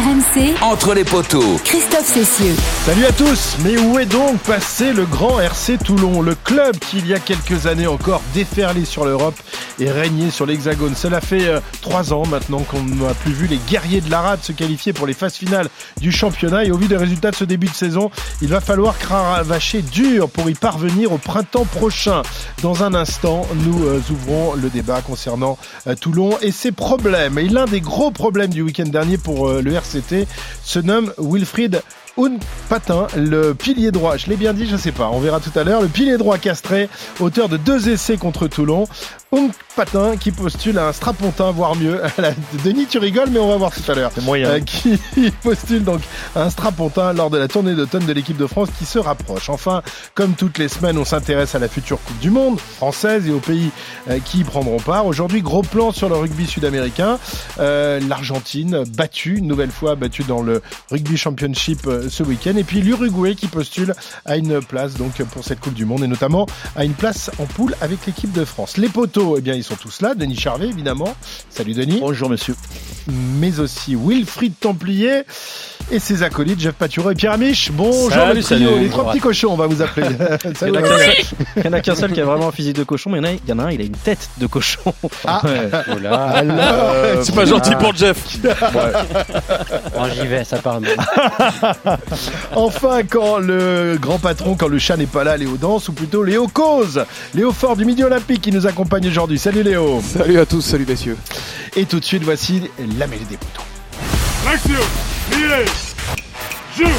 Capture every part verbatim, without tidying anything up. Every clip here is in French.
M C, entre les poteaux, Christophe Cessieux. Salut à tous, mais où est donc passé le grand R C Toulon, le club qui il y a quelques années encore déferlait sur l'Europe et régnait sur l'Hexagone. Cela fait euh, trois ans maintenant qu'on n'a plus vu les guerriers de l'Arade se qualifier pour les phases finales du championnat, et au vu des résultats de ce début de saison, il va falloir cravacher dur pour y parvenir au printemps prochain. Dans un instant, nous euh, ouvrons le débat concernant euh, Toulon et ses problèmes. Et l'un des gros problèmes du week-end dernier pour euh, le R C T se nomme Wilfried Unpatin, le pilier droit. Je l'ai bien dit, je sais pas, on verra tout à l'heure. Le pilier droit castré, auteur de deux essais contre Toulon. Unpatin qui postule à un strapontin, voire mieux. Denis, tu rigoles, mais on va voir tout à l'heure. C'est moyen. Euh, qui postule donc à un strapontin lors de la tournée d'automne de l'équipe de France qui se rapproche. Enfin, comme toutes les semaines, on s'intéresse à la future Coupe du Monde française et aux pays euh, qui y prendront part. Aujourd'hui, gros plan sur le rugby sud-américain. Euh, L'Argentine battue, une nouvelle fois battue dans le Rugby Championship euh, ce week-end. Et puis l'Uruguay qui postule à une place donc pour cette Coupe du Monde et notamment à une place en poule avec l'équipe de France. Les poteaux, eh bien ils sont tous là. Denis Charvet évidemment. Salut Denis. Bonjour monsieur. Mais aussi Wilfried Templier et ses acolytes Jeff Patureau et Pierre Amiche. Bonjour salut, le trio, salut. les trois petits cochons on va vous appeler. Il n'y en, oui. en a qu'un seul qui a vraiment un physique de cochon, mais il y en a, il y en a un, il a une tête de cochon. Ah. Ouais. Oh là. Alors, euh, c'est pas gentil pour Jeff. Ouais. Bon, j'y vais, ça part. Enfin, quand le grand patron, quand le chat n'est pas là, Léo danse, ou plutôt Léo cause. Léo Fort du Midi Olympique qui nous accompagne aujourd'hui. Salut Léo. Salut à tous, salut messieurs. Et tout de suite, voici la mêlée des poteaux. L'action, milieu, jeu.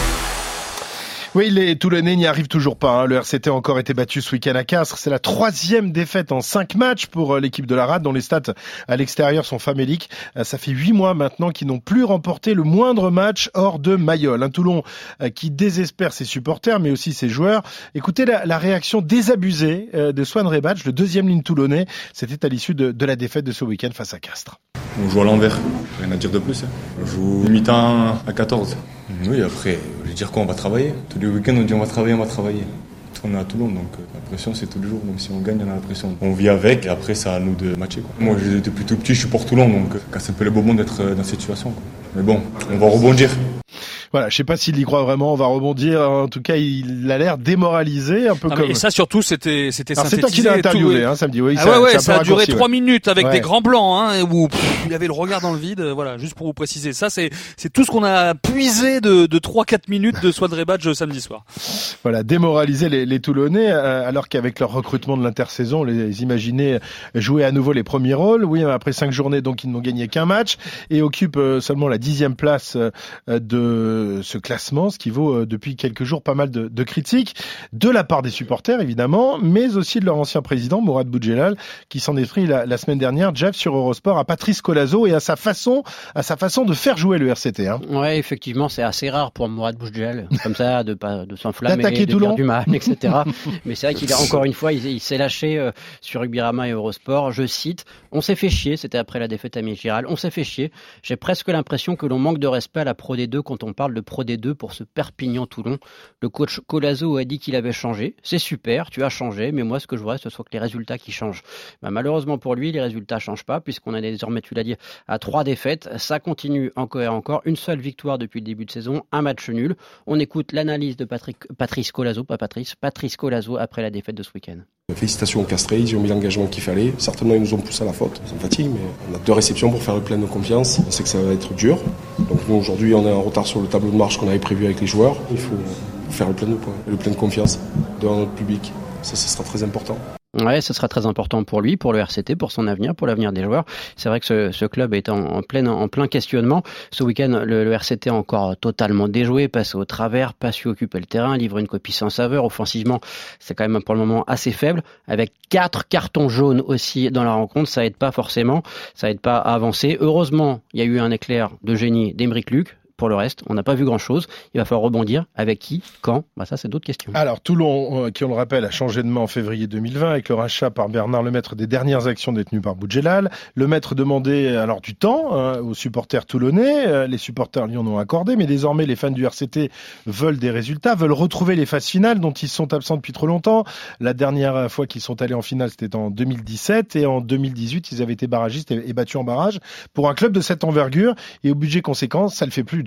Oui, les Toulonnais n'y arrivent toujours pas. Hein. Le R C T a encore été battu ce week-end à Castres. C'est la troisième défaite en cinq matchs pour l'équipe de l'Arade, dont les stats à l'extérieur sont faméliques. Ça fait huit mois maintenant qu'ils n'ont plus remporté le moindre match hors de Mayol. Un Toulon qui désespère ses supporters, mais aussi ses joueurs. Écoutez la, la réaction désabusée de Swan Rebatch, le deuxième ligne toulonnais. C'était à l'issue de, de la défaite de ce week-end face à Castres. On joue à l'envers, rien à dire de plus. On joue mi-temps à quatorze. Oui, après, je veux dire quoi, on va travailler. Tous les week-ends, on dit on va travailler, on va travailler. On est à Toulon, donc la pression, c'est tous les jours. Même si on gagne, on a la pression. On vit avec, et après, c'est à nous de matcher. Quoi. Moi, depuis tout petit, je suis pour Toulon, donc c'est un peu le bonbon d'être dans cette situation. Quoi. Mais bon, on va rebondir. Voilà, je sais pas s'il y croit vraiment, on va rebondir. En tout cas, il a l'air démoralisé, un peu ah, comme... Et ça, surtout, c'était, c'était Alors, synthétisé. C'est toi qui l'as interviewé, hein, samedi. Oui, ah ça, ouais, ouais, ça, ça a duré raccourci, trois ouais. minutes avec ouais. des grands blancs, hein, où pff, il avait le regard dans le vide. Voilà, juste pour vous préciser. Ça, c'est, c'est tout ce qu'on a puisé de, de trois quatre minutes de Swan Rebatch samedi soir. Voilà, démoraliser les, les Toulonnais, euh, alors qu'avec leur recrutement de l'intersaison, on les imaginait jouer à nouveau les premiers rôles. Oui, après cinq journées, donc ils n'ont gagné qu'un match et occupent euh, seulement la dixième place euh, de ce classement, ce qui vaut euh, depuis quelques jours pas mal de, de critiques de la part des supporters évidemment, mais aussi de leur ancien président Mourad Boudjelal, qui s'en est pris la, la semaine dernière, Jeff, sur Eurosport, à Patrice Colazo et à sa façon, à sa façon de faire jouer le R C T. Hein. Ouais, effectivement, c'est assez rare pour Mourad Boudjelal, comme ça, de pas de s'enflammer, D'attaquer de Toulon. faire du mal, et cetera. Mais c'est vrai qu'il a encore une fois, il, il s'est lâché euh, sur Rugby-Rama et Eurosport. Je cite, on s'est fait chier. C'était après la défaite à Michiral. On s'est fait chier. J'ai presque l'impression que l'on manque de respect à la Pro D deux quand on parle de Pro D deux pour ce Perpignan-Toulon. Le coach Colazo a dit qu'il avait changé. C'est super, tu as changé, mais moi, ce que je voudrais, ce soit que les résultats qui changent. Bah, malheureusement pour lui, les résultats changent pas, puisqu'on a désormais, tu l'as dit, à trois défaites. Ça continue encore et encore. Une seule victoire depuis le début de saison, un match nul. On écoute l'analyse de Patrick, Patrice Colazo, pas Patrice, Patrice Colazo après la défaite de ce week-end. Félicitations aux castrés, ils ont mis l'engagement qu'il fallait. Certainement, ils nous ont poussé à la faute. Ça me fatigue, mais on a deux réceptions pour faire le plein de confiance. On sait que ça va être dur. Donc nous, aujourd'hui, on est en retard sur le tableau de marche qu'on avait prévu avec les joueurs. Il faut faire le plein de points, le plein de confiance devant notre public. Ça, ce sera très important. Ouais, ce sera très important pour lui, pour le R C T, pour son avenir, pour l'avenir des joueurs. C'est vrai que ce, ce club est en, en, plein, en plein questionnement. Ce week-end, le, le R C T a encore totalement déjoué, passé au travers, pas su occuper le terrain, livre une copie sans saveur. Offensivement, c'est quand même pour le moment assez faible. Avec quatre cartons jaunes aussi dans la rencontre, ça aide pas forcément, ça aide pas à avancer. Heureusement, il y a eu un éclair de génie d'Aymeric Luc. Pour le reste, on n'a pas vu grand-chose. Il va falloir rebondir. Avec qui? Quand? Bah ça, c'est d'autres questions. Alors, Toulon, euh, qui on le rappelle, a changé de main en février deux mille vingt avec le rachat par Bernard Lemaître des dernières actions détenues par Boudjelal. Lemaître demandait alors du temps hein, aux supporters toulonnais. Euh, les supporters lui en ont accordé, mais désormais, les fans du R C T veulent des résultats, veulent retrouver les phases finales dont ils sont absents depuis trop longtemps. La dernière fois qu'ils sont allés en finale, c'était en deux mille dix-sept et en deux mille dix-huit, ils avaient été barragistes et, et battus en barrage pour un club de cette envergure et au budget conséquent, ça le fait plus,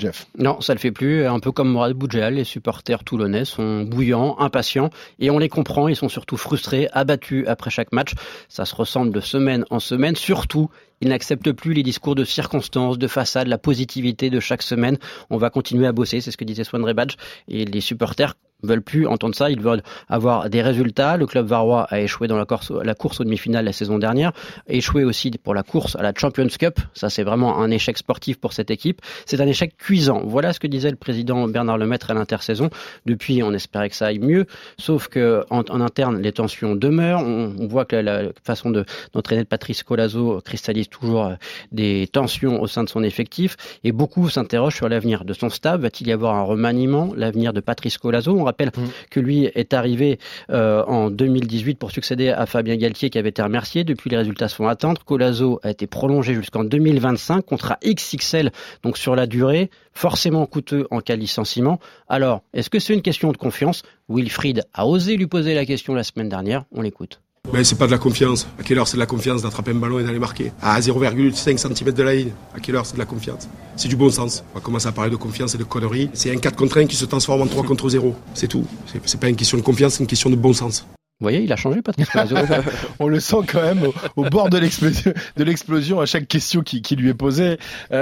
Jeff. Non, ça le fait plus. Un peu comme Mourad Boudjahal, les supporters toulonnais sont bouillants, impatients, et on les comprend. Ils sont surtout frustrés, abattus après chaque match. Ça se ressemble de semaine en semaine. Surtout, ils n'acceptent plus les discours de circonstances, de façade, la positivité de chaque semaine. On va continuer à bosser, c'est ce que disait Swan Rebatch. Et les supporters veulent plus entendre ça, ils veulent avoir des résultats. Le club varois a échoué dans la course, la course aux demi-finales la saison dernière, a échoué aussi pour la course à la Champions Cup. Ça, c'est vraiment un échec sportif pour cette équipe. C'est un échec cuisant. Voilà ce que disait le président Bernard Lemaître à l'intersaison. Depuis, on espérait que ça aille mieux, sauf que en, en interne, les tensions demeurent. On, on voit que la, la façon de, d'entraîner de Patrice Colazo cristallise toujours des tensions au sein de son effectif, et beaucoup s'interrogent sur l'avenir de son staff. Va-t-il y avoir un remaniement? L'avenir de Patrice Colazo? On rappelle mmh. que lui est arrivé euh, en deux mille dix-huit pour succéder à Fabien Galtier qui avait été remercié. Depuis, les résultats se font attendre. Colazo a été prolongé jusqu'en deux mille vingt-cinq, contrat X X L, donc sur la durée, forcément coûteux en cas de licenciement. Alors, est-ce que c'est une question de confiance? Wilfried a osé lui poser la question la semaine dernière. On l'écoute. Ben, c'est pas de la confiance. À quelle heure c'est de la confiance d'attraper un ballon et d'aller marquer? À zéro virgule cinq centimètres de la ligne. À quelle heure c'est de la confiance? C'est du bon sens. On va commencer à parler de confiance et de conneries. C'est un quatre contre un qui se transforme en trois contre zéro. C'est tout. C'est, c'est pas une question de confiance, c'est une question de bon sens. Vous voyez, il a changé, Patrice Colazo. On le sent quand même au, au bord de l'explosion, de l'explosion à chaque question qui, qui lui est posée.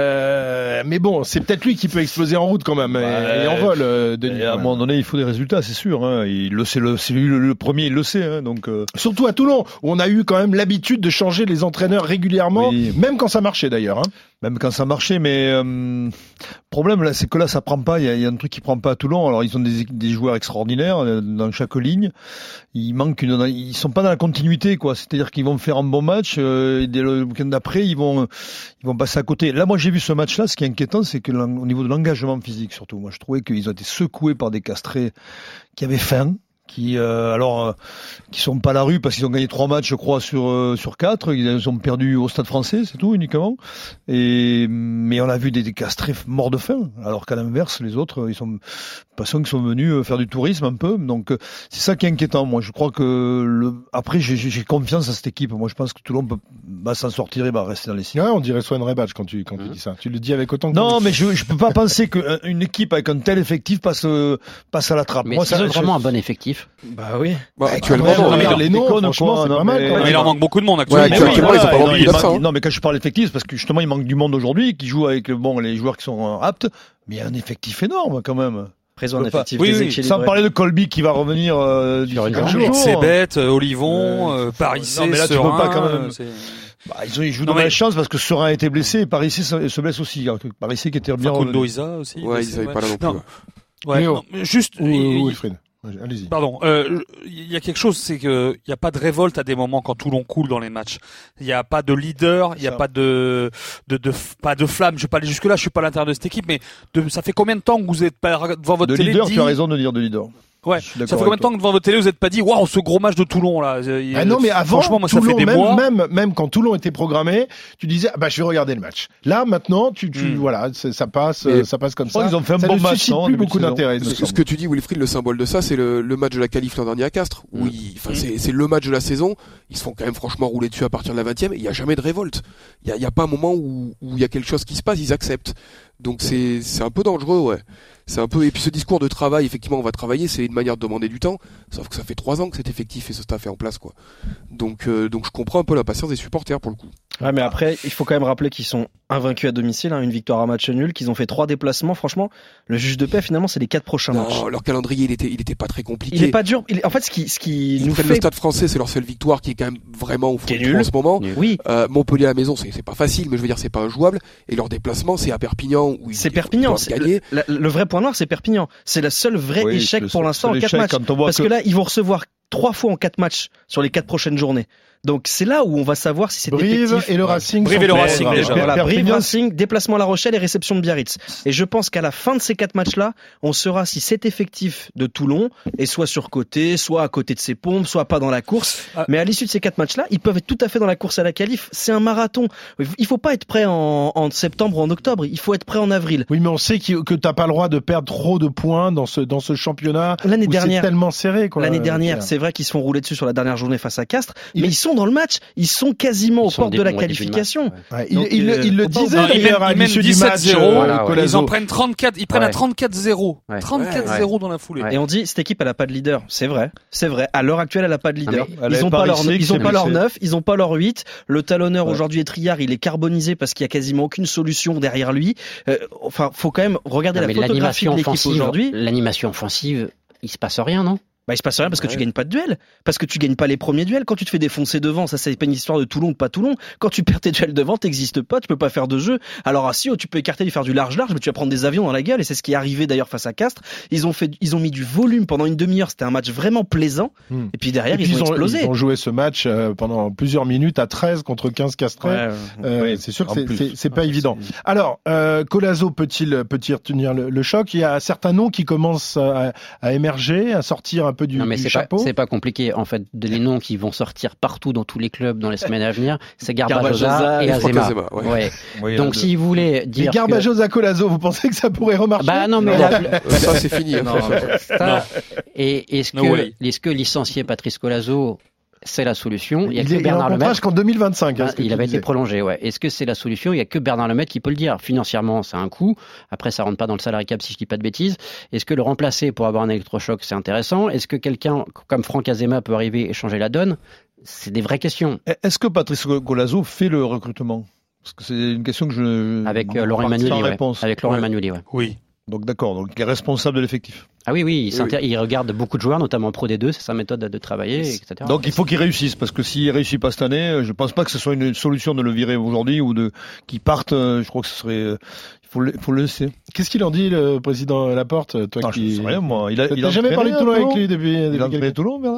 Euh, mais bon, c'est peut-être lui qui peut exploser en route quand même, bah, et, et en vol, euh, Denis. À un moment donné, il faut des résultats, c'est sûr. Hein. Il le sait, le, c'est lui le, le premier, il le sait. Hein, donc euh... surtout à Toulon, où on a eu quand même l'habitude de changer les entraîneurs régulièrement, oui. Même quand ça marchait d'ailleurs. Hein. Même quand ça marchait, mais euh, problème là, c'est que là, ça prend pas. Il y a, il y a un truc qui prend pas à Toulon. Alors, ils ont des, des joueurs extraordinaires dans chaque ligne. Il manque une, ils sont pas dans la continuité, quoi. C'est-à-dire qu'ils vont faire un bon match. Euh, et dès le week-end d'après, ils vont, ils vont passer à côté. Là, moi, j'ai vu ce match-là. Ce qui est inquiétant, c'est que au niveau de l'engagement physique, surtout, moi, je trouvais qu'ils ont été secoués par des castrés qui avaient faim. Qui euh, alors euh, qui sont pas à la rue parce qu'ils ont gagné trois matchs je crois sur euh, sur quatre, ils ont perdu au Stade Français, c'est tout uniquement. Et mais on a vu des, des castrés morts de faim, alors qu'à l'inverse les autres ils sont passants qui sont venus faire du tourisme un peu. Donc c'est ça qui est inquiétant. Moi je crois que le après j'ai, j'ai confiance à cette équipe. Moi je pense que Toulon peut, va s'en sortir et va rester dans les six. Ouais, on dirait Swan Rebatch quand tu quand mmh. tu dis ça. Tu le dis avec autant de non mais je je peux pas penser qu'une équipe avec un tel effectif passe passe à la trappe. Mais moi c'est ça, vraiment je... un bon effectif. Bah oui. Bah, ouais, actuellement, ouais, non, non, mais les noms, franchement, franchement, c'est non, pas mal. Mais, Quoi. mais il en manque beaucoup de monde actuellement. Ouais, actuellement, oui, ils ont pas voilà, envie de non, ça. Hein. Non, mais quand je parle effectif, parce que justement, il manque du monde aujourd'hui qui joue avec bon les joueurs qui sont aptes, mais il y a un effectif énorme quand même. Présent un effectif oui, déséquilibré. Sans parler de Colby qui va revenir euh, du jour. C'est bête, Olivon, euh, Parissé, non, mais là, tu peux pas quand même. C'est... Bah, ils, ont, ils jouent de malchance parce que Serein a été blessé et Parissé se, se blesse aussi. Parissé qui était bien revenu. Facundo Isa aussi. Ouais, ils avaient pas là non plus. Non. Ouais, non, juste. Ou, ou Wilfried. Allez-y. Pardon, il euh, y a quelque chose, c'est que il y a pas de révolte à des moments quand Toulon coule dans les matchs. Il y a pas de leader, il y a pas de, de de pas de flamme. Je vais pas aller jusque là, je suis pas à l'intérieur de cette équipe, mais de, ça fait combien de temps que vous êtes pas devant votre de télé leader, dit... tu as raison de dire de leader. Ouais. Ça fait combien de temps que devant votre télé vous n'êtes pas dit waouh ce gros match de Toulon là. Ah non mais avant franchement moi Toulon, ça fait des même, mois. Même même quand Toulon était programmé, tu disais ah bah je vais regarder le match. Là maintenant tu tu mm. voilà ça passe mais ça passe comme ça. Ils ont fait un ça bon ne match. suscite Non, plus beaucoup d'intérêt. Ce, ce que tu dis Wilfried, le symbole de ça c'est le, le match de la qualif l'an dernier à Castres. Mm. Oui, enfin mm. c'est c'est le match de la saison. Ils se font quand même franchement rouler dessus à partir de la vingtième. Il y a jamais de révolte. Il y a, il y a pas un moment où où il y a quelque chose qui se passe, ils acceptent. Donc c'est c'est un peu dangereux, ouais. C'est un peu et puis ce discours de travail, effectivement, on va travailler, c'est une manière de demander du temps. Sauf que ça fait trois ans que c'est effectif et ce staff est en place, quoi. Donc euh, donc je comprends un peu la patience des supporters pour le coup. Ouais, mais après, il faut quand même rappeler qu'ils sont invaincus à domicile, hein, une victoire à match nul, qu'ils ont fait trois déplacements. Franchement, le juge de paix, finalement, c'est les quatre prochains non, matchs. Leur calendrier, il était il était pas très compliqué. Il est pas dur. Il est... En fait, ce qui ce qui Ils nous prennent fait le Stade Français, c'est leur seule victoire qui est quand même vraiment au fond du trou en ce moment. Oui. Euh, Montpellier à la maison, c'est c'est pas facile, mais je veux dire c'est pas injouable. Et leur déplacement, c'est à Perpignan où ils c'est Perpignan. C'est gagner. Le, le, le vrai point noir, c'est Perpignan. C'est le seul vrai oui, échec pour seul, l'instant en quatre matchs. Parce que... que là, ils vont recevoir trois fois en quatre matchs sur les quatre prochaines journées. Donc c'est là où on va savoir si c'est Brive effectif. et le Racing. Brive et le Racing déjà. Voilà, Brive, Racing, déplacement à La Rochelle et réception de Biarritz. Et je pense qu'à la fin de ces quatre matchs-là, on saura si cet effectif de Toulon est soit surcoté, soit à côté de ses pompes, soit pas dans la course. Ah. Mais à l'issue de ces quatre matchs-là, ils peuvent être tout à fait dans la course à la qualif. C'est un marathon. Il faut pas être prêt en, en septembre ou en octobre. Il faut être prêt en avril. Oui, mais on sait que t'as pas le droit de perdre trop de points dans ce dans ce championnat. L'année dernière, c'est tellement serré. Quoi, l'année dernière, c'est vrai. vrai qu'ils se font rouler dessus sur la dernière journée face à Castres, mais ils sont dans le match, ils sont quasiment ils aux portes de la qualification. Ouais, il, il, euh, il le disait non, d'ailleurs à l'issue du match. zéro, Euh, voilà, ils en prennent trente-quatre, ils prennent ouais. à trente-quatre zéro. Ouais. trente-quatre zéro ouais. dans la foulée. Ouais. Et on dit cette équipe elle a pas de leader, c'est vrai, c'est vrai. À l'heure actuelle elle a pas de leader. Ah, ils ont pas leur, ils ont pas leur blessé. neuf, ils ont pas leur huit. Le talonneur ouais. aujourd'hui est Triard, il est carbonisé parce qu'il y a quasiment aucune solution derrière lui. Euh, enfin, faut quand même regarder non, la photographie de l'équipe offensive, aujourd'hui. L'animation offensive, il se passe rien, non? Bah, il se passe rien parce que ouais. tu gagnes pas de duel. Parce que tu gagnes pas les premiers duels. Quand tu te fais défoncer devant, ça, c'est pas une histoire de Toulon ou pas Toulon. Quand tu perds tes duels devant, t'existes pas, tu peux pas faire de jeu. Alors, ah, si, oh, tu peux écarter et faire du large-large, mais tu vas prendre des avions dans la gueule. Et c'est ce qui est arrivé d'ailleurs face à Castres. Ils ont fait, ils ont mis du volume pendant une demi-heure. C'était un match vraiment plaisant. Hum. Et puis derrière, et puis ils, ils ont explosé. Ils ont joué ce match euh, pendant plusieurs minutes à treize contre quinze Castrais. Ouais, euh, ouais, c'est sûr que c'est, c'est, c'est pas ouais, évident. C'est... Alors, euh, Collazo peut-il, peut-il retenir le, le choc? Il y a certains noms qui commencent à, à émerger, à sortir un peu du, non, mais du c'est chapeau. Pas, c'est pas compliqué. En fait, les noms qui vont sortir partout dans tous les clubs dans les semaines à venir, c'est Garbajosa et Azema. Ouais. Ouais. Oui, donc, si vous voulez dire. Mais Garbajosa, que... Collazo, vous pensez que ça pourrait remarcher? Bah non, mais non, la... ça c'est fini. Non, ça... Et est-ce que, no est-ce que licencier Patrice Collazo, c'est la solution? Il y a que il Bernard Lemaitre jusqu'en deux mille vingt-cinq. Hein, il avait disais. été prolongé, ouais. Est-ce que c'est la solution? Il y a que Bernard Lemaitre qui peut le dire. Financièrement, c'est un coût. Après, ça rentre pas dans le salary cap si je dis pas de bêtises. Est-ce que le remplacer pour avoir un électrochoc, c'est intéressant? Est-ce que quelqu'un comme Franck Azema peut arriver et changer la donne? C'est des vraies questions. Est-ce que Patrice Collazo fait le recrutement? Parce que c'est une question que je. Avec euh, Laurent Emmanueli, ouais. Avec Laurent Emmanueli, ouais. Oui. Donc d'accord, donc il est responsable de l'effectif. Ah oui, oui, il, oui. il regarde beaucoup de joueurs, notamment Pro D deux, c'est sa méthode de travailler, et cetera. Donc il faut qu'il réussisse, parce que s'il réussit pas cette année, je pense pas que ce soit une solution de le virer aujourd'hui ou de qu'il parte. Je crois que ce serait, il faut le, faut le laisser. Qu'est-ce qu'il en dit le président Laporte, toi non, qui? Je sais rien, moi. Il a, il a jamais parlé de Toulon avec lui depuis. Il a entraîné Toulon, non.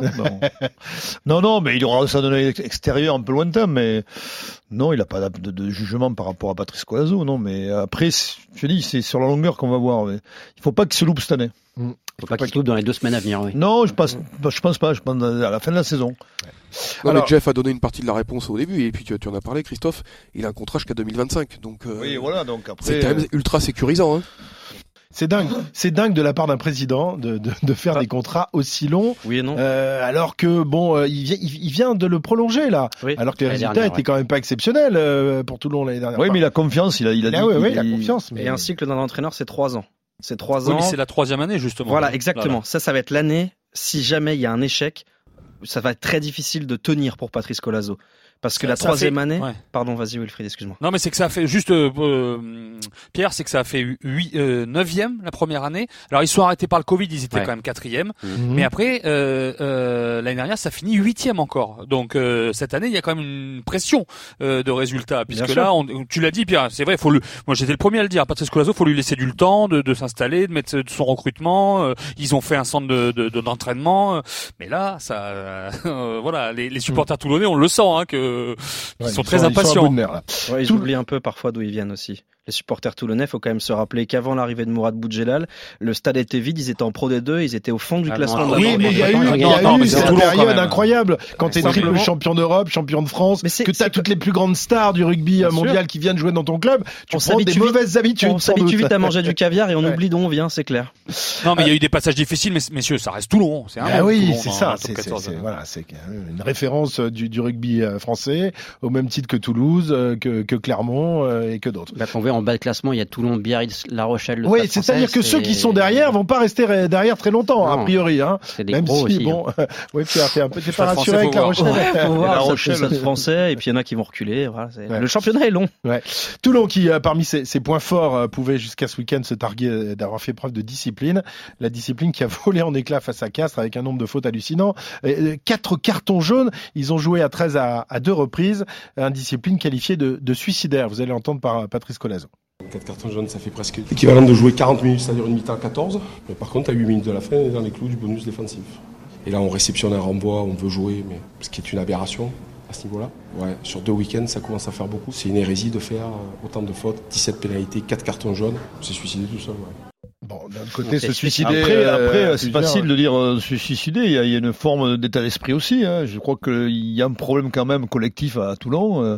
non, non, mais il aura ça donné extérieur un peu lointain, mais non, il a pas de, de jugement par rapport à Patrice Collazo, non. Mais après, je dis, c'est sur la longueur qu'on va voir. Mais il faut pas qu'il se loupe cette année. Mmh. Faut pas qu'il se loupe dans les deux semaines à venir, oui. Non, je pense, je pense pas. Je pense à la fin de la saison. Ouais. Non, Alors, mais Jeff a donné une partie de la réponse au début, et puis tu, tu en as parlé, Christophe. Il a un contrat jusqu'à deux mille vingt-cinq, donc. Euh, oui, voilà. Donc après, c'est quand même ultra sécurisant. Hein. C'est dingue, c'est dingue de la part d'un président de, de, de faire ah. des contrats aussi longs. Oui et non. Euh, alors que bon, euh, il, vient, il, il vient de le prolonger là. Oui. Alors que les résultats dernière, étaient ouais. quand même pas exceptionnels euh, pour Toulon l'année dernière. Oui, mais il a confiance. Il a, il a dit. Ah oui, oui, il a confiance. Mais... Et un cycle d'un entraîneur, c'est trois ans. C'est trois oui, ans. Mais c'est la troisième année justement. Voilà, exactement. Là, là. Ça, ça va être l'année. Si jamais il y a un échec, ça va être très difficile de tenir pour Patrice Collazo. Parce que ça, la troisième fait... année, ouais. Pardon, vas-y Wilfried, excuse-moi. Non, mais c'est que ça a fait juste euh, euh, Pierre, c'est que ça a fait huit, euh, neuvième la première année. Alors ils sont arrêtés par le Covid, ils étaient ouais. quand même quatrième. Mm-hmm. Mais après euh, euh, l'année dernière, ça finit huitième encore. Donc euh, cette année, il y a quand même une pression euh, de résultats, puisque là, on, tu l'as dit, Pierre, c'est vrai. Faut le, moi j'étais le premier à le dire. Patrice Collazo, faut lui laisser du temps de, de s'installer, de mettre de son recrutement. Euh, ils ont fait un centre de, de, de d'entraînement, mais là, ça, euh, voilà, les, les supporters mm. toulonnais, on le sent, hein, que Ils ouais, sont ils très sont, impatients. Ils, nerfs, ouais, ils Tout... oublient un peu parfois d'où ils viennent aussi. Les supporters toulonnais, faut quand même se rappeler qu'avant l'arrivée de Mourad Boudjelal, le stade était vide, ils étaient en Pro D deux, ils étaient au fond du ah classement. Non, de oui, mais il y a eu, il y a eu cette période incroyable quand t'es triple champion d'Europe, champion de France, que t'as toutes les plus grandes stars du rugby mondial qui viennent jouer dans ton club, tu prends des mauvaises habitudes. On s'habitue vite à manger du caviar et on oublie d'où on vient, c'est clair. Non, mais il y a eu des passages difficiles, mais messieurs, ça reste Toulon. C'est ah oui, c'est ça. Voilà, c'est une référence du rugby français au même titre que Toulouse, que Clermont et que d'autres. Là, qu'on voit en bas de classement, il y a Toulon, Biarritz, La Rochelle. Le oui, c'est-à-dire que ceux qui sont derrière vont pas rester derrière très longtemps, non, a priori. Hein. C'est des Même gros si, aussi. bon, hein. Oui, Pierre, t'es un peu, t'es pas rassuré avec La Rochelle. Ouais, faut voir, La Rochelle, ça, c'est français, et puis il y en a qui vont reculer. Voilà, ouais. Le championnat est long. Ouais. Toulon, qui parmi ses, ses points forts, pouvait jusqu'à ce week-end se targuer d'avoir fait preuve de discipline. La discipline qui a volé en éclats face à Castres avec un nombre de fautes hallucinant. Quatre cartons jaunes. Ils ont joué à treize à, à deux reprises. Une discipline qualifiée de, de suicidaire. Vous allez entendre par Patrice Collazo. quatre cartons jaunes, ça fait presque l'équivalent de jouer quarante minutes, c'est-à-dire une mi-temps à quatorze. Mais par contre, à huit minutes de la fin, on est dans les clous du bonus défensif. Et là, on réceptionne un renvoi, on veut jouer, mais ce qui est une aberration à ce niveau-là. Ouais, sur deux week-ends, ça commence à faire beaucoup. C'est une hérésie de faire autant de fautes, dix-sept pénalités, quatre cartons jaunes. C'est suicider tout seul, ouais. Bon, d'un côté, se suicider. Après, euh, après c'est facile ouais. de dire euh, se suicider. Il y, a, il y a une forme d'état d'esprit aussi. Hein. Je crois qu'il y a un problème quand même collectif à Toulon. Euh,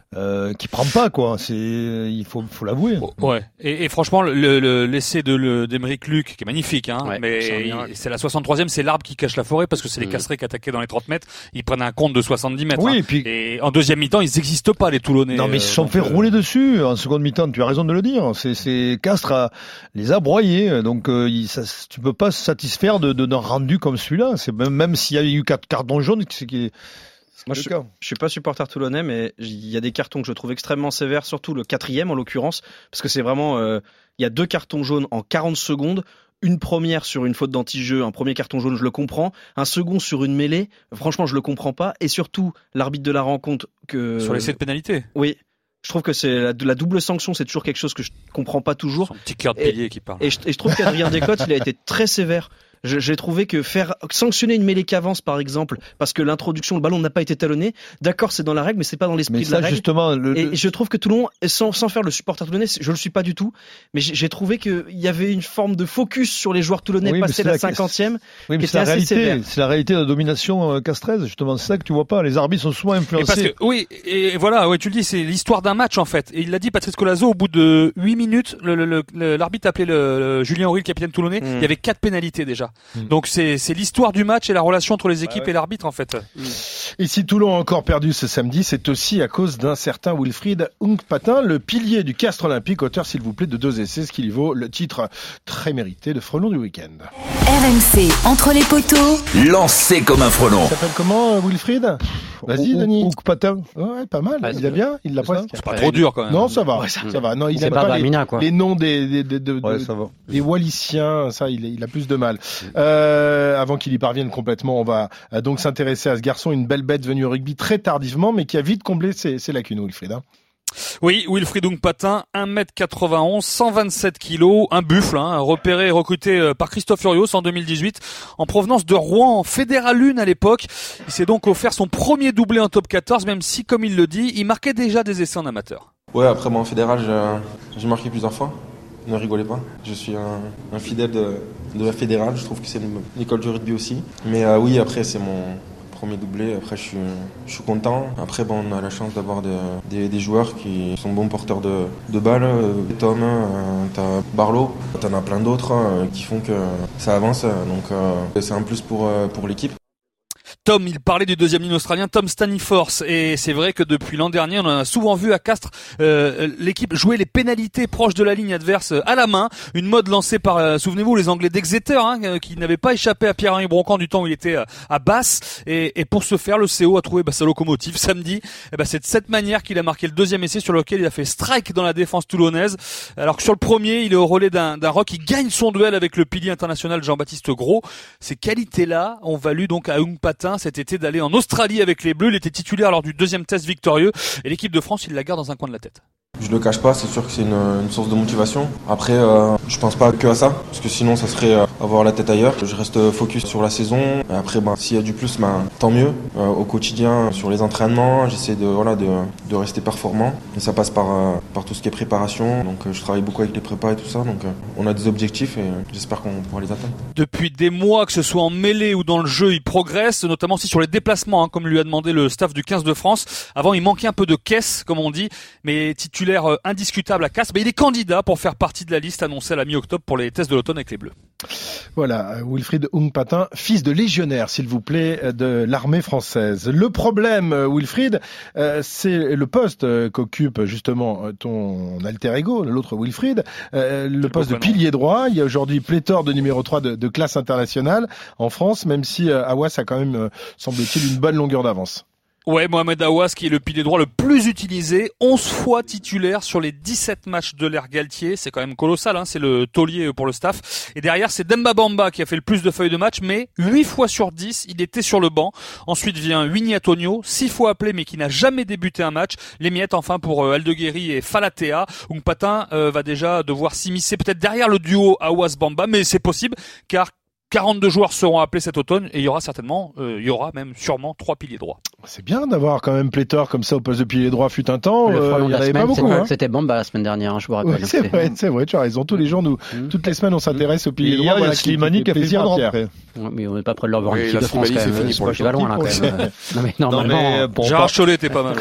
euh, qui prend pas quoi. C'est, il faut, faut l'avouer. Ouais. Et, et franchement, le, le l'essai de le, d'Aymeric Luc, qui est magnifique, hein, Ouais, mais c'est, il, c'est la soixante-troisième, c'est l'arbre qui cache la forêt parce que c'est les Mmh. Castrés qui attaquaient dans les trente mètres. Ils prennent un compte de soixante-dix mètres. Oui, hein. et puis. Et en deuxième mi-temps, ils n'existent pas les Toulonnais. Non mais ils se sont donc, fait euh, rouler dessus en seconde mi-temps. Tu as raison de le dire. C'est, c'est Castres a, les a broyés. Donc euh, il, ça, tu peux pas se satisfaire de, de d'un rendu comme celui-là. C'est même, même s'il y a eu quatre cartons jaunes, c'est qui est. Moi, je, je suis pas supporter toulonnais, mais il y a des cartons que je trouve extrêmement sévères, surtout le quatrième en l'occurrence, parce que c'est vraiment, euh, il y a deux cartons jaunes en quarante secondes. Une première sur une faute d'anti-jeu, un premier carton jaune, je le comprends. Un second sur une mêlée, franchement, je le comprends pas. Et surtout, l'arbitre de la rencontre que sur l'essai de pénalité. Oui. Je trouve que c'est la, la double sanction, c'est toujours quelque chose que je comprends pas toujours. Son petit cœur de pilier qui parle. Et je, et je trouve qu'Adrien Descotes, il a été très sévère. Je, j'ai trouvé que faire sanctionner une mêlée qu'avance, par exemple, parce que l'introduction, le ballon n'a pas été talonné, d'accord, c'est dans la règle, mais c'est pas dans l'esprit Mais de la ça, règle. justement, le, Et le- je trouve que Toulon, sans, sans faire le supporter toulonnais, je le suis pas du tout, mais j'ai, j'ai trouvé qu'il y avait une forme de focus sur les joueurs toulonnais Oui, mais passé c'est la la- cinquantième. oui, mais qui c'est la était assez réalité. sévère. C'est la réalité de la domination euh, castraise. Justement, c'est ça que tu vois pas. Les arbitres sont souvent Et parce influencés. que, oui, et voilà, ouais, tu le dis, c'est l'histoire d'un match en fait. Et il l'a dit, Patrice Colazo, au bout de huit minutes, le, le, le- le- l'arbitre appelait le, le Julien Horry, le capitaine toulonnais. Mm. Il y avait quatre pénalités déjà. Mm. Donc c'est, c'est l'histoire du match et la relation entre les équipes ouais. et l'arbitre en fait. Et si Toulon a encore perdu ce samedi, c'est aussi à cause d'un certain Wilfried Hunkpatin, le pilier du Castres Olympique, auteur s'il vous plaît de deux essais, ce qui lui vaut le titre très mérité de frelon du week-end. R M C, entre les poteaux, Lancé comme un frelon. Il s'appelle comment euh, Wilfried? Vas-y, Ou- Denis. ou Patin. Ouais, pas mal. Ouais, il c'est a bien, il l'a c'est ça. presque. C'est pas trop dur quand même. Non, ça va, Ouais, ça, ça- va. Non, il C'est aime pas pas les, Bamina, quoi. les noms des, des, des, de- Ouais, de- ça va. des Walliciens, ça, il, il a plus de mal. Euh, avant qu'il y parvienne complètement, on va euh, donc s'intéresser à ce garçon, une belle bête venue au rugby très tardivement, mais qui a vite comblé ses, ses lacunes, Wilfried. Hein. Oui, Wilfried Hunkpatin, un mètre quatre-vingt-onze, cent vingt-sept kilos, un buffle, hein, repéré et recruté euh, par Christophe Furios en deux mille dix-huit, en provenance de Rouen, en Fédéral un à l'époque. Il s'est donc offert son premier doublé en top quatorze, même si, comme il le dit, il marquait déjà des essais en amateur. Ouais, après moi en fédéral, j'ai, j'ai marqué plusieurs fois. Ne rigolez pas. Je suis un, un fidèle de, de la fédérale. Je trouve que c'est une, une école du rugby aussi. Mais euh, oui, après c'est mon premier doublé. Après je suis, je suis content. Après bon, on a la chance d'avoir des, des, des joueurs qui sont bons porteurs de, de balles. Euh, Tom, euh, t'as Barlow, t'en as plein d'autres euh, qui font que ça avance. Donc euh, c'est un plus pour, euh, pour l'équipe. Tom, il parlait du deuxième ligne australien, Tom Staniforth, et c'est vrai que depuis l'an dernier, on en a souvent vu à Castres euh, l'équipe jouer les pénalités proches de la ligne adverse à la main, une mode lancée par, euh, souvenez-vous, les Anglais d'Exeter, hein, qui n'avaient pas échappé à Pierre-Henri Broncan du temps où il était à Basse, et, et pour ce faire, le C O a trouvé bah, sa locomotive samedi. Et bah, c'est de cette manière qu'il a marqué le deuxième essai sur lequel il a fait strike dans la défense toulonnaise, alors que sur le premier, il est au relais d'un, d'un rock, il gagne son duel avec le pilier international Jean-Baptiste Gros. Ces qualités-là ont valu donc à Hunkpatin cet été d'aller en Australie avec les Bleus. Il était titulaire lors du deuxième test victorieux et l'équipe de France, il la garde dans un coin de la tête. Je le cache pas, c'est sûr que c'est une, une source de motivation. Après, euh, je pense pas que à ça, parce que sinon ça serait euh, avoir la tête ailleurs. Je reste focus sur la saison. Et après, bah, s'il y a du plus, bah, tant mieux. Euh, au quotidien, sur les entraînements, j'essaie de voilà de, de rester performant. Et ça passe par euh, par tout ce qui est préparation. Donc, euh, je travaille beaucoup avec les prépas et tout ça. Donc, euh, on a des objectifs et euh, j'espère qu'on pourra les atteindre. Depuis des mois, que ce soit en mêlée ou dans le jeu, il progresse, notamment aussi sur les déplacements, hein, comme lui a demandé le staff du quinze de France. Avant, il manquait un peu de caisse, comme on dit, mais titulaire euh, indiscutable à Castres, mais il est candidat pour faire partie de la liste annoncée à la mi-octobre pour les tests de l'automne avec les Bleus. Voilà, Wilfried Hunkpatin, fils de légionnaire, s'il vous plaît, de l'armée française. Le problème, Wilfried, euh, c'est le poste euh, qu'occupe justement ton alter ego, l'autre Wilfried, euh, le poste de pilier droit. Il y a aujourd'hui pléthore de numéro trois de, de classe internationale en France, même si euh, Aouas a quand même, euh, semble-t-il, une bonne longueur d'avance. Ouais, Mohamed Aouas qui est le pilier droit le plus utilisé, onze fois titulaire sur les dix-sept matchs de l'ère Galtier, c'est quand même colossal, hein, c'est le taulier pour le staff. Et derrière, c'est Demba Bamba qui a fait le plus de feuilles de match, mais huit fois sur dix, il était sur le banc. Ensuite vient Winnie Antonio, six fois appelé mais qui n'a jamais débuté un match. Les miettes enfin pour euh, Aldeguerri et Falatea. Hunkpatin euh, va déjà devoir s'immiscer peut-être derrière le duo Aouas-Bamba, mais c'est possible car quarante-deux joueurs seront appelés cet automne et il y aura certainement, euh, il y aura même sûrement trois piliers droits. C'est bien d'avoir quand même pléthore comme ça au poste de pilier droit fut un temps. Le Euh, frelon il de n'y en la avait semaine, pas beaucoup. c'était- Hein. C'était Bamba la semaine dernière, hein, je vous rappelle. Ouais, c'est vrai, c'est vrai, tu as raison. Tous les jours, nous, Mmh. toutes les semaines, on s'intéresse au pilier Et droit. hier, il y a voilà, Slimani qui a fait plaisir le à Pierre. après. Ouais, mais on n'est pas près de leur voir en Oui, équipe la de France Slimani, quand c'est même. fini C'est pour pas le qui va loin là quand champion, même. Non mais Non, normalement. mais pour Gérard Chollet, t'es pas mal.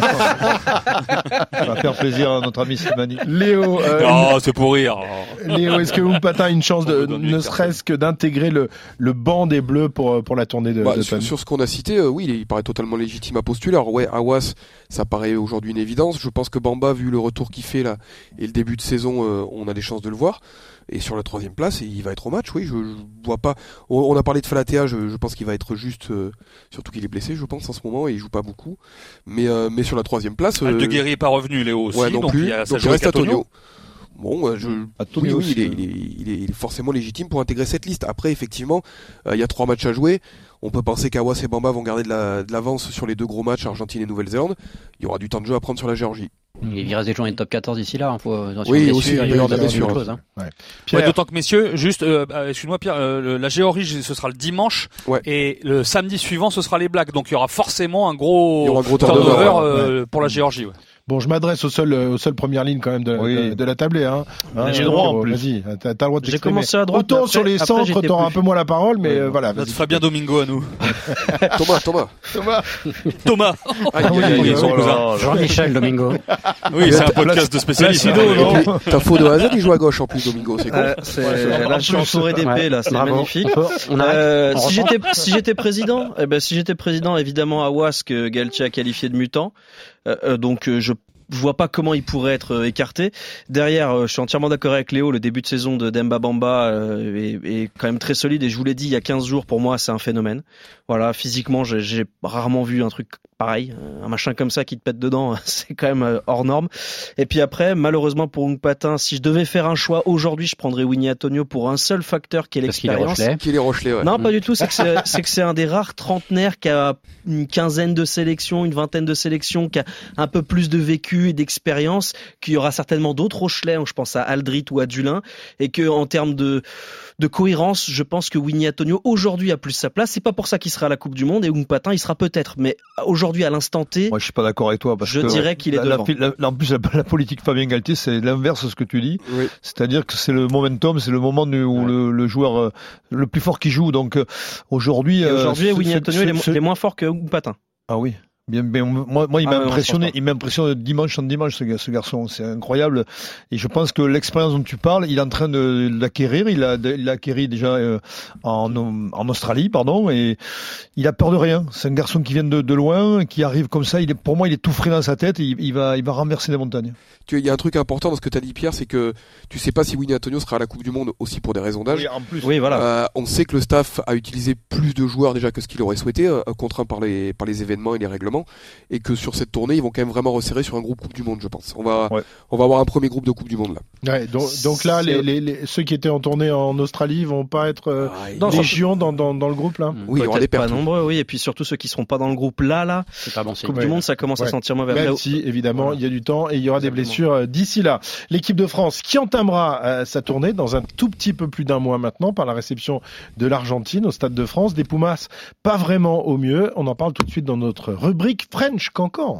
Ça va faire plaisir à notre ami Slimani. Léo, euh, Oh, c'est pour rire. Léo, est-ce que Humpatin a une chance On de, me donne du ne carton. serait-ce que d'intégrer le, le banc des Bleus pour, pour la tournée de, Bah, de sur, Ton sur ce qu'on a cité, euh, oui, il, il paraît totalement légitime à postuler. Alors ouais, Awas, ça paraît aujourd'hui une évidence. Je pense que Bamba, vu le retour qu'il fait là et le début de saison, euh, on a des chances de le voir. Et sur la troisième place, il va être au match. Oui, je, je vois pas. On, on a parlé de Falatea, je, je pense qu'il va être juste, euh, surtout qu'il est blessé, je pense en ce moment et il joue pas beaucoup. Mais euh, mais sur la troisième place, Euh... euh, De Guéry est pas revenu, Léo aussi. ouais, non donc plus. il y a, ça donc il joue reste avec Antonio. Antonio. Bon, euh, je, Antonio oui, oui, aussi, il est, ouais. il, est, il, est, il est forcément légitime pour intégrer cette liste. Après, effectivement, euh, il y a trois matchs à jouer. On peut penser qu'Awas et Bamba vont garder de, la, de l'avance sur les deux gros matchs, Argentine et Nouvelle-Zélande. Il y aura du temps de jeu à prendre sur la Géorgie. Il reste des journées de top quatorze d'ici là. Hein. Faut, attention, Oui, blessures, aussi, il y a il peut y avoir des des blessures. choses, hein. Ouais. Ouais, Pierre, d'autant que messieurs, juste, euh, euh, excuse-moi Pierre, euh, le- la Géorgie ce sera le dimanche Ouais. et le samedi suivant ce sera les Blacks, donc il y aura forcément un gros, Il y aura un gros turnover, turnover, euh, pour la Géorgie. Ouais. bon, je m'adresse aux seules, aux seules premières lignes quand même de, Oui. de, de la tablée. Hein. Hein, J'ai le droit, en Léo, plus. Vas-y, t'as, t'as le droit de J'ai t'exprimer. commencé à droite, Autant mais sur après- les après, centres, j'étais t'auras un plus. peu moins la parole, mais Oui. euh, voilà. Notre Vas-y. Fabien Domingo à nous. Thomas, Thomas. Thomas. Thomas. Ah, il y a- il y a- son Oh là cousin. là. Jean-Michel Domingo. Oui, c'est un podcast de spécialistes. Placido, hein. non Et puis, t'as faux de A à Z, il joue à gauche en plus, Domingo, c'est con. Euh, c'est, là, je suis entouré d'épées, Ouais, là, c'est bravo. magnifique. On, peut- on arrête. Euh, On si reprend. j'étais si j'étais président, eh ben si j'étais président, évidemment Awas que Galtier a qualifié de mutant. Euh, euh, donc euh, je vois pas comment il pourrait être euh, écarté. Derrière, euh, je suis entièrement d'accord avec Léo. Le début de saison de Demba Bamba euh, est, est quand même très solide. Et je vous l'ai dit il y a quinze jours, pour moi, c'est un phénomène. Voilà, physiquement, j'ai, j'ai rarement vu un truc pareil, un machin comme ça qui te pète dedans, c'est quand même euh, hors norme. Et puis après, malheureusement pour Humpatin, si je devais faire un choix aujourd'hui, je prendrais Winnie Antonio pour un seul facteur qui est Parce qu'il est l'expérience. Rochelais. Qui est les Rochelais, ouais. Non, pas du tout. C'est que c'est, c'est que c'est un des rares trentenaires qui a une quinzaine de sélections, une vingtaine de sélections, qui a un peu plus de vécu et d'expérience, qu'il y aura certainement d'autres Rochelais. Je pense à Aldrit ou à Dulin, et que en termes de de cohérence, je pense que Winnie Antonio aujourd'hui a plus sa place. C'est pas pour ça qu'il sera à la Coupe du Monde, et Humpatin il sera peut-être, mais aujourd'hui à l'instant T, Moi, je suis pas d'accord avec toi parce je que dirais qu'il est la, devant. la, la, en plus, la, la politique Fabien Galtier, c'est l'inverse de ce que tu dis. Oui. C'est-à-dire que c'est le momentum, c'est le moment du- où Ouais. le, le joueur euh, le plus fort qui joue. Donc euh, aujourd'hui, Et euh, aujourd'hui ce- Winnie ce- Antonio il est, ce- mo- il est moins fort que Humpatin. Ah oui. Bien, bien, moi, moi, il Ah m'a ouais, non, impressionné. je pense pas. Il m'a impressionné dimanche en dimanche, ce, ga- ce garçon. C'est incroyable. Et je pense que l'expérience dont tu parles, il est en train de l'acquérir. Il a, il l'a acquéri déjà euh, en, en Australie, pardon. Et il a peur de rien. C'est un garçon qui vient de, de loin, qui arrive comme ça. Il est, pour moi, il est tout frais dans sa tête. Et il, il va, il va renverser des montagnes. Tu- Il y a un truc important dans ce que tu as dit, Pierre, c'est que tu sais pas si Winnie Antonio sera à la Coupe du Monde aussi pour des raisons d'âge. en plus. Oui, voilà. Euh, on sait que le staff a utilisé plus de joueurs déjà que ce qu'il aurait souhaité, euh, contraint par les, par les événements et les règlements, et que sur cette tournée, ils vont quand même vraiment resserrer sur un groupe Coupe du Monde, je pense. On va, Ouais. on va avoir un premier groupe de Coupe du Monde là. Ouais, donc, donc là, C'est- les, les, les- ceux qui étaient en tournée en Australie vont pas être euh, Ah, Non, légion dans, dans, dans le groupe là. oui, il y aura des Peut-être pas pertes. nombreux, oui. Et puis surtout ceux qui seront pas dans le groupe là, là. C'est pas bon signe. Coupe Ouais. du Monde, ça commence Ouais. à sentir mauvais. Même Après, si, évidemment, Voilà. il y a du temps et il y aura des Exactement. blessures euh, d'ici là. L'équipe de France qui entamera euh, sa tournée dans un tout petit peu plus d'un mois maintenant par la réception de l'Argentine au Stade de France. Des Pumas, pas vraiment au mieux. On en parle tout de suite dans notre rubrique French Cancan.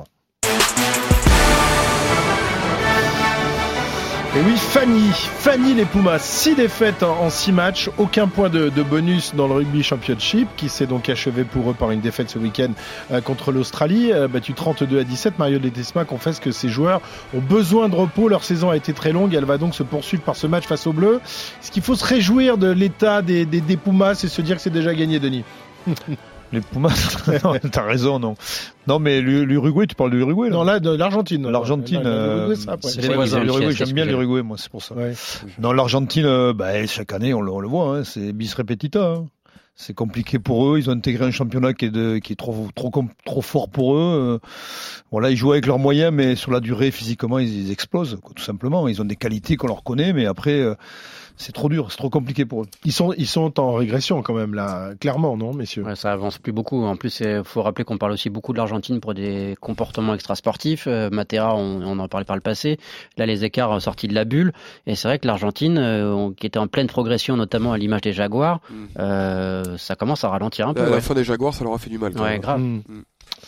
Et oui, Fanny, Fanny les Pumas, six défaites en, en six matchs, aucun point de, de bonus dans le Rugby Championship, qui s'est donc achevé pour eux par une défaite ce week-end euh, contre l'Australie, euh, battu trente-deux à dix-sept. Mario Ledesma confesse que ses joueurs ont besoin de repos, leur saison a été très longue, et elle va donc se poursuivre par ce match face aux Bleus. Est-ce qu'il faut se réjouir de l'état des, des, des Pumas et se dire que c'est déjà gagné, Denis? Les Pumas, non, t'as raison, non. Non, mais l'U- l'Uruguay, tu parles de l'Uruguay, là. Non, là, de l'Argentine. L'Argentine, Là, euh, l'Uruguay, ça, après. c'est ouais, les voisins, l'Uruguay, Michel, j'aime bien excusez-moi. l'Uruguay, moi, c'est pour ça. Ouais. Non, l'Argentine, euh, bah, chaque année, on le, on le voit, hein, c'est bis repetita. Hein. C'est compliqué pour eux. Ils ont intégré un championnat qui est, de, qui est trop, trop, com- trop fort pour eux. Euh, voilà, ils jouent avec leurs moyens, mais sur la durée, physiquement, ils, ils explosent, quoi, tout simplement. Ils ont des qualités qu'on leur connaît, mais après, euh, c'est trop dur, c'est trop compliqué pour eux. Ils sont, ils sont en régression quand même, là, clairement, non, messieurs? Ouais, ça avance plus beaucoup. En plus, il faut rappeler qu'on parle aussi beaucoup de l'Argentine pour des comportements extrasportifs. Euh, Matera, on, on en parlait par le passé. Là, les écarts ont sorti de la bulle. Et c'est vrai que l'Argentine, euh, on- qui était en pleine progression, notamment à l'image des Jaguars, Mm. euh, ça commence à ralentir un peu. À la Ouais, fin des Jaguars, ça leur a fait du mal. quand Ouais, même. grave. Mmh.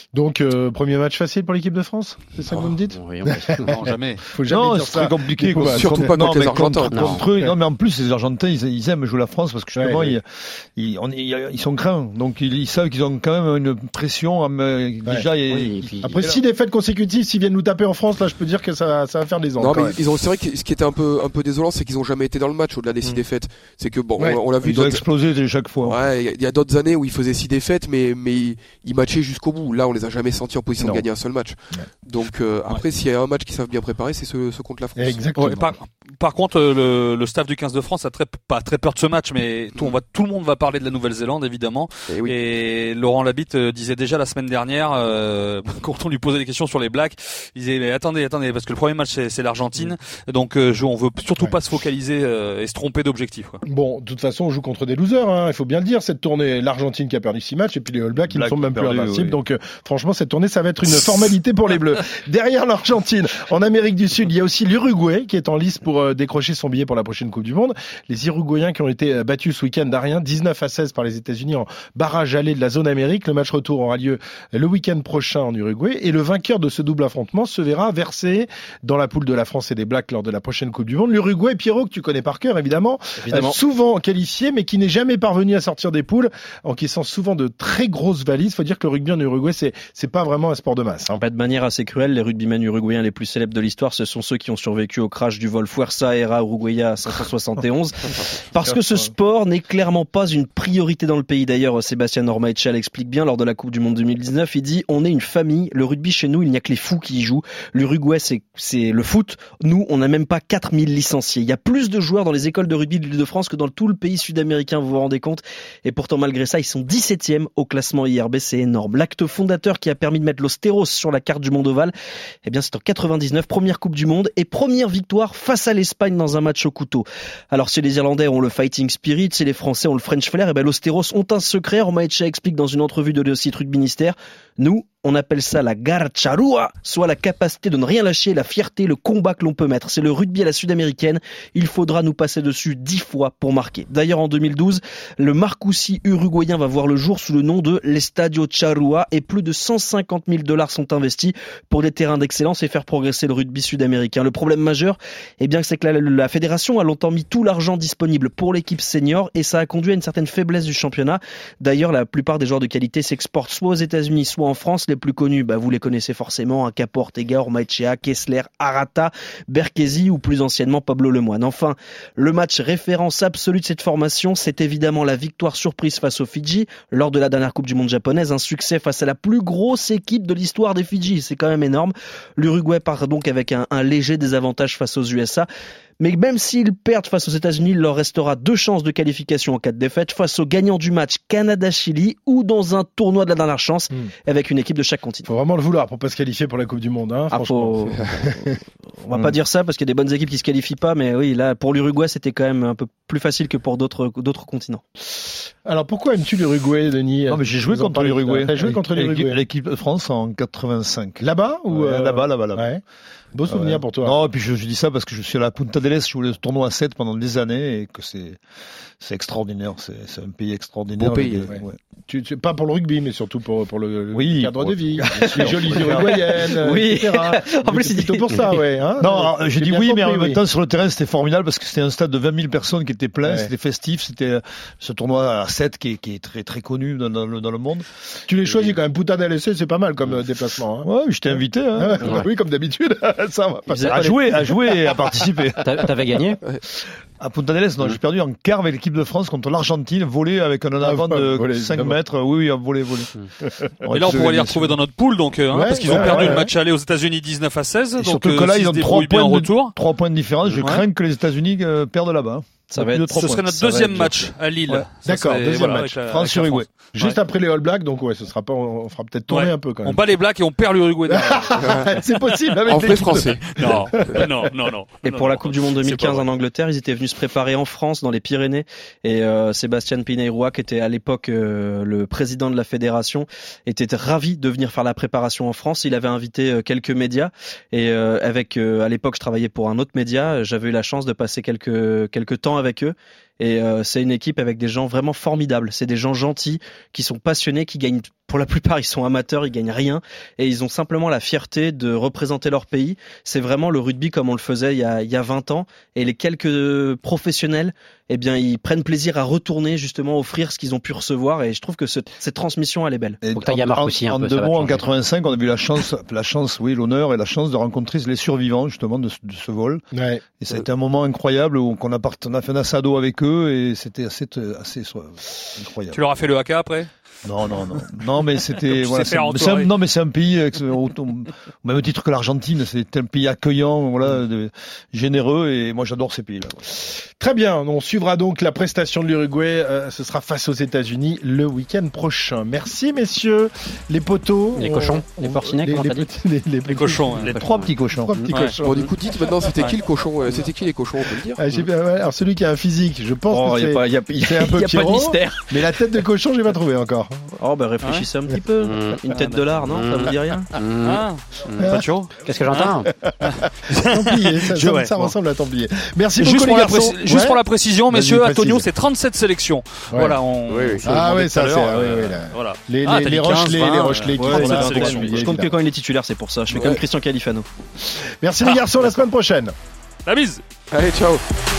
Donc, euh, premier match facile pour l'équipe de France, c'est ça que vous me dites? Oui, on va- Non, jamais. Faut jamais Non, dire c'est ça. très compliqué. Faut quoi. pas- surtout Contre- pas contre non, les mais Argentins. contre- Non. contre eux- non, mais en plus, les Argentins, ils, ils aiment jouer la France parce que justement, Ouais, ouais. Ils, ils, on est- ils sont craints. Donc, ils, ils savent qu'ils ont quand même une pression. euh, Déjà, et- Oui, et puis- Après six défaites consécutives, s'ils viennent nous taper en France, là, je peux dire que ça, ça va faire des ans. Non, quand mais même. ils ont, c'est vrai que ce qui était un peu, un peu désolant, c'est qu'ils ont jamais été dans le match au-delà des six Mm. défaites. C'est que bon, Ouais. on, on l'a vu ils ont d'autres, explosé chaque fois. ouais, il y a- il y a d'autres années où ils faisaient six défaites, mais, mais ils, ils matchaient jusqu'au bout. Là, on les a jamais sentis en position Non. de gagner un seul match. Ouais. Donc, euh, après, s'il y a un match qu'ils savent bien préparer, c'est ce, ce contre la France. Exactement. Ouais, par, par contre, euh, le, le staff du quinze de France a très, pas très peur de ce match, mais tout, on va, tout le monde va parler de la Nouvelle-Zélande, évidemment. Et oui. Et Laurent Labitte euh, disait déjà la semaine dernière, euh, quand on lui posait des questions sur les Blacks, il disait mais attendez, attendez, parce que le premier match c'est, c'est l'Argentine, donc euh, je, on veut surtout Ouais. pas se focaliser euh, et se tromper d'objectif. Quoi. Bon, de toute façon, on joue contre des losers, hein. Il faut bien le dire, cette tournée. L'Argentine qui a perdu six matchs et puis les All Blacks qui ne Blacks sont qui même ont plus perdu, invincibles. oui. Donc, euh, franchement, cette tournée, ça va être une formalité pour les Bleus. Derrière l'Argentine, en Amérique du Sud, il y a aussi l'Uruguay qui est en lice pour euh, décrocher son billet pour la prochaine Coupe du Monde. Les Uruguayens qui ont été euh, battus ce week-end à rien, dix-neuf à seize par les États-Unis en barrage aller de la zone Amérique. Le match retour aura lieu le week-end prochain en Uruguay et le vainqueur de ce double affrontement se verra versé dans la poule de la France et des Blacks lors de la prochaine Coupe du Monde. L'Uruguay, Pierrot, que tu connais par cœur, évidemment, Évidemment. euh, souvent qualifié, mais qui n'est jamais parvenu à sortir des poules, encaissant souvent de très grosses valises. Faut dire que le rugby en Uruguay, c'est c'est pas vraiment un sport de masse. Hein. Pas de manière assez cruelle, les rugbymen uruguayens les plus célèbres de l'histoire, ce sont ceux qui ont survécu au crash du vol Fuerza Aérea Uruguaya cinq cent soixante et onze. Parce que ce sport n'est clairement pas une priorité dans le pays. D'ailleurs, Sébastien Ormaechal l'explique bien lors de la Coupe du Monde deux mille dix-neuf. Il dit, on est une famille. Le rugby chez nous, il n'y a que les fous qui y jouent. L'Uruguay, c'est, c'est le foot. Nous, on n'a même pas quatre mille licenciés. Il y a plus de joueurs dans les écoles de rugby de l'Île-de-France que dans tout le pays sud-américain, vous vous rendez compte. Et pourtant, malgré ça, ils sont dix-septième au classement I R B. C'est énorme. L'acte fondateur qui a permis de mettre Los Teros sur la carte du monde ovale, eh bien, c'est en quatre-vingt-dix-neuf, première Coupe du Monde et première victoire face à l'Espagne dans un match au couteau. Alors, si les Irlandais ont le fighting spirit, si les Français ont le French flair, eh ben, Los Teros ont un secret. Ormaechal explique dans une entrevue de le site Rugby Ministère. Nous, on appelle ça la garcharua, soit la capacité de ne rien lâcher, la fierté, le combat que l'on peut mettre. C'est le rugby à la sud-américaine. Il faudra nous passer dessus dix fois pour marquer. D'ailleurs, en deux mille douze, le Marcoussis uruguayen va voir le jour sous le nom de l'Estadio Charrua et plus de cent cinquante mille dollars sont investis pour des terrains d'excellence et faire progresser le rugby sud-américain. Le problème majeur, eh bien, c'est que la, la fédération a longtemps mis tout l'argent disponible pour l'équipe senior et ça a conduit à une certaine faiblesse du championnat. D'ailleurs, la plupart des joueurs de qualité s'exportent soit aux États-Unis, soit en France. Les plus connus, bah, vous les connaissez forcément, hein, Capo Ortega, Ormaechea, Kessler, Arata, Berkesi ou plus anciennement Pablo Lemoine. Enfin, le match référence absolue de cette formation, c'est évidemment la victoire surprise face aux Fidji lors de la dernière Coupe du Monde japonaise, un succès face à la plus grosse équipe de l'histoire des Fidji. C'est quand même énorme. L'Uruguay part donc avec un, un léger désavantage face aux U S A. Mais même s'ils perdent face aux États-Unis, il leur restera deux chances de qualification en cas de défaite face aux gagnants du match Canada-Chili ou dans un tournoi de la dernière chance Mm. avec une équipe de chaque continent. Faut vraiment le vouloir pour pas se qualifier pour la Coupe du Monde. Hein, Ah, franchement. faut... On va pas dire ça parce qu'il y a des bonnes équipes qui se qualifient pas, mais oui, là, pour l'Uruguay, c'était quand même un peu plus facile que pour d'autres, d'autres continents. Alors pourquoi aimes-tu l'Uruguay, Denis? Non, mais j'ai joué Vous en contre parlez l'Uruguay. tout à l'heure. T'as joué contre L'équipe- l'Uruguay L'équipe de France en quatre-vingt-cinq. Là-bas ou Ouais, euh, là-bas, là-bas, là-bas. Ouais. Beau souvenir Ouais. pour toi. Non, et puis je, je dis ça parce que je suis à la Punta del Este, je jouais le tournoi à sept pendant des années et que c'est c'est extraordinaire, c'est c'est un pays extraordinaire. Beau pays, avec des- ouais. ouais. Tu, tu- pas pour le rugby, mais surtout pour, pour le, le Oui, cadre pour- de vie, les jolies Uruguayennes, Oui. et cetera. En plus, c'est il dit- plutôt pour ça, ouais. Hein Non, alors, j'ai dit bien oui, mais en compris, même oui. temps, sur le terrain, c'était formidable parce que c'était un stade de vingt mille personnes qui était plein, Ouais. c'était festif, c'était euh, ce tournoi à sept qui est, qui est très, très connu dans, dans le, dans le monde. Tu les choisis quand même. Punta del Este, c'est pas mal comme euh, déplacement. Hein. Ouais, j'étais invité, hein. Ah ouais, oui, comme d'habitude. Ça, on va pas À jouer, à jouer et à participer. T'a- T'avais gagné? À Punta del Este, non, j'ai perdu en quart avec l'équipe de France contre l'Argentine, volé avec un en avant Ah, de volé, cinq évidemment. mètres. Oui, oui, volé, volé. Et là, on pourrait les retrouver dans notre pool, donc, euh, hein, Ouais, parce qu'ils ouais, ont perdu ouais, le ouais. match aller aux États-Unis dix-neuf à seize. Et Donc, surtout euh, que là, s'ils ils se ont trois débrouillent bien points, en de, retour. trois points de différence. Je Ouais. crains que les États-Unis euh, perdent là-bas. Ça va Plus de être- trois Ce points. serait notre Ça va deuxième être match à Lille. Ouais. Ça D'accord, serait- deuxième voilà, match. avec la- avec la France-Uruguay. France. Juste Ouais. après les All Blacks, donc ouais, ce sera pas, on fera peut-être tourner Ouais. un peu quand On même. bat les Blacks et on perd l'Uruguay. derrière. C'est possible avec En les vrai français. non, non, non, non. Et Non, pour la non. Coupe du Monde deux mille C'est pas quinze vrai. en Angleterre, ils étaient venus se préparer en France, dans les Pyrénées. Et euh, Sébastien Pineirua, qui était à l'époque euh, le président de la fédération, était ravi de venir faire la préparation en France. Il avait invité euh, quelques médias. Et euh, avec, euh, à l'époque, je travaillais pour un autre média. J'avais eu la chance de passer quelques quelques temps avec eux. Et euh, c'est une équipe avec des gens vraiment formidables. C'est des gens gentils, qui sont passionnés, qui gagnent, pour la plupart, ils sont amateurs, ils gagnent rien. Et ils ont simplement la fierté de représenter leur pays. C'est vraiment le rugby comme on le faisait il y a, il y a vingt ans. Et les quelques professionnels, eh bien, ils prennent plaisir à retourner, justement, offrir ce qu'ils ont pu recevoir. Et je trouve que ce, cette transmission, elle est belle. Et Faut que t'ailles à Marc aussi un en peu. deux ça va mots, en changer. quatre-vingt-cinq, on a eu la chance, la chance, oui, l'honneur et la chance de rencontrer les survivants, justement, de, ce- de ce vol. Ouais. Et ça a été un moment incroyable où on a, part- on a fait un assado avec eux et c'était assez, assez, assez incroyable. Tu leur as fait le haka après? Non, non, non. Non, mais c'était, tu voilà, sais c'est, faire en c'est un, soirée. non, mais c'est un pays, ex- au, au même titre que l'Argentine, c'est un pays accueillant, voilà, de- généreux, et moi j'adore ces pays-là. Très bien, on suivra donc la prestation de l'Uruguay, euh, ce sera face aux États-Unis le week-end prochain. Merci messieurs, les poteaux. Les on- cochons, on- les porcinets, les, comment les t'as dit petits- les, les Les petits- cochons. Les hein. trois petits cochons. Trois petits Ouais. cochons. Bon, du coup, dites maintenant, c'était Ouais. qui le cochon euh, C'était qui les cochons, on peut le dire Ah, j'ai bien- ouais, alors celui qui a un physique, je pense Oh, que il y a c'est, pas, il y a, il y a- c'est un peu il y a pas de Pierrot, mystère. mais la tête de cochon, j'ai pas trouvé encore. Oh, bah, réfléchissez un petit peu. Mmh. Une tête de lard, non? Ça vous dit rien? Mmh. Ah, pas toujours. Qu'est-ce que j'entends Templier, ça, Je- ça- ouais, ça bon. ressemble à Templier. Merci Juste beaucoup pour, les la garçons. préci- juste Ouais. pour la précision, Vas-y, messieurs, précise. Antonio, c'est trente-sept sélections. Ouais. Voilà, on. Oui, oui. je le Ah demandais ouais, tout à ça, l'heure, c'est- ah oui, euh, oui, là. Voilà. Les, Ah, les, t'as les dit quinze, Rochelais, vingt, les Rochelais qui ouais, font c'est ça, la pour sélection. Templier, Je compte que évidemment. quand il est titulaire, c'est pour ça. Je fais Ouais. comme Christian Califano. Merci les garçons, la semaine prochaine. La bise. Allez, ciao